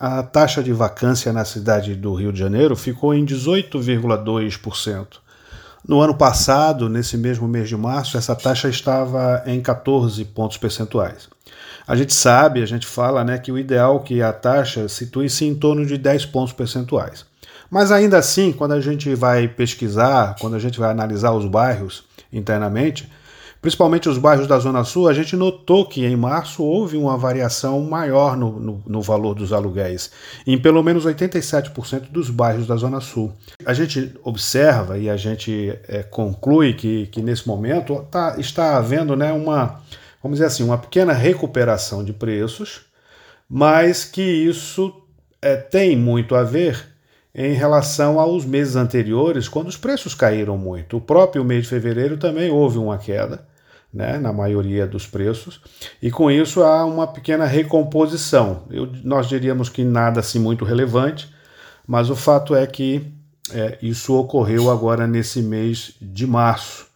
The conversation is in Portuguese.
a taxa de vacância na cidade do Rio de Janeiro ficou em 18,2%. No ano passado, nesse mesmo mês de março, essa taxa estava em 14 pontos percentuais. A gente sabe, a gente fala, né, que o ideal é que a taxa situe-se em torno de 10 pontos percentuais. Mas ainda assim, quando a gente vai pesquisar, quando a gente vai analisar os bairros internamente, principalmente os bairros da Zona Sul, a gente notou que em março houve uma variação maior no valor dos aluguéis, em pelo menos 87% dos bairros da Zona Sul. A gente observa e a gente conclui que nesse momento está havendo, né, vamos dizer assim, uma pequena recuperação de preços, mas que isso tem muito a ver em relação aos meses anteriores, quando os preços caíram muito. O próprio mês de fevereiro também houve uma queda, né, na maioria dos preços, e com isso há uma pequena recomposição. Nós diríamos que nada assim muito relevante, mas o fato é que isso ocorreu agora nesse mês de março.